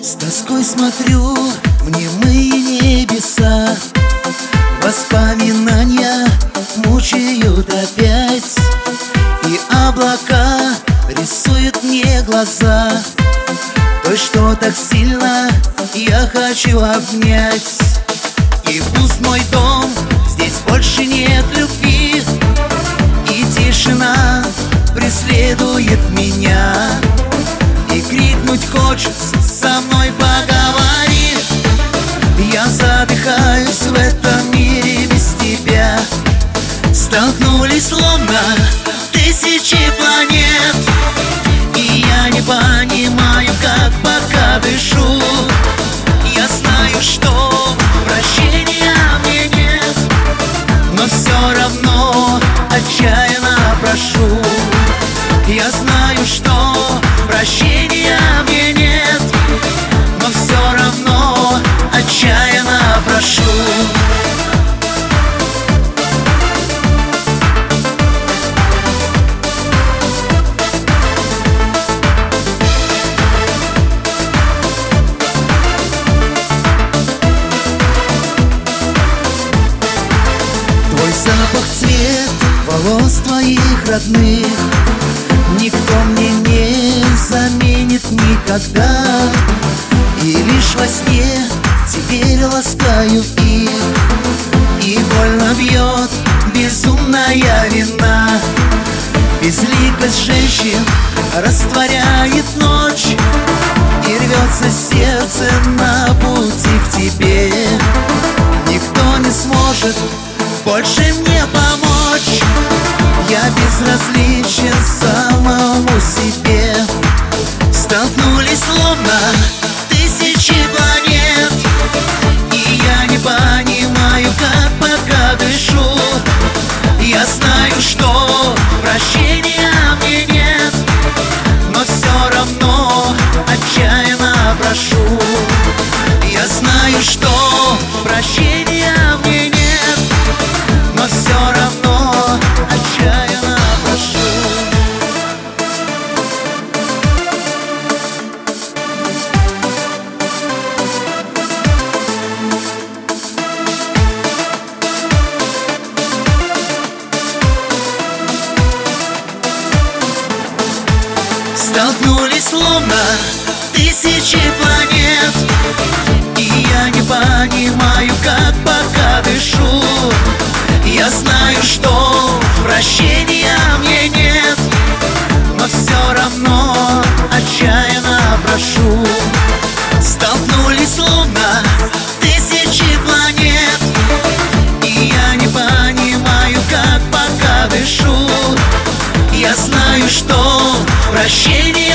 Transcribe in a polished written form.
С тоской смотрю в немые небеса, воспоминания мучают опять, и облака рисуют мне глаза той, что так сильно я хочу обнять. И пусть мой дом, здесь больше нет любви, и тишина преследует меня, и крикнуть хочется: со мной поговори. Я задыхаюсь в этом мире без тебя. Столкнулись словно тысячи планет, и я не понимаю, как пока дышу. Я знаю, что прощения мне нет, но все равно отчаянно прошу. Я знаю, что прощения мне нет, но все равно отчаянно прошу. Твой запах, цвет волос твоих родных никто мне не заменит никогда. И лишь во сне теперь ласкаю их, и больно бьет безумная вина. Безликость женщин растворяет ночь, и рвется сердце на пути к тебе. Никто не сможет больше мне помочь, я безразличен самому себе. Столкнулись словно тысячи планет, и я не понимаю, как пока дышу. Я знаю, что прощения мне нет, но все равно отчаянно прошу. Я знаю, что прощения мне нет, но все равно отчаянно прошу. Столкнулись словно тысячи планет, и я не понимаю, как пока дышу. Я знаю, что прощения мне нет, но все равно отчаянно прошу. Столкнулись словно тысячи планет, и я не понимаю, как пока дышу. Я знаю, что прощения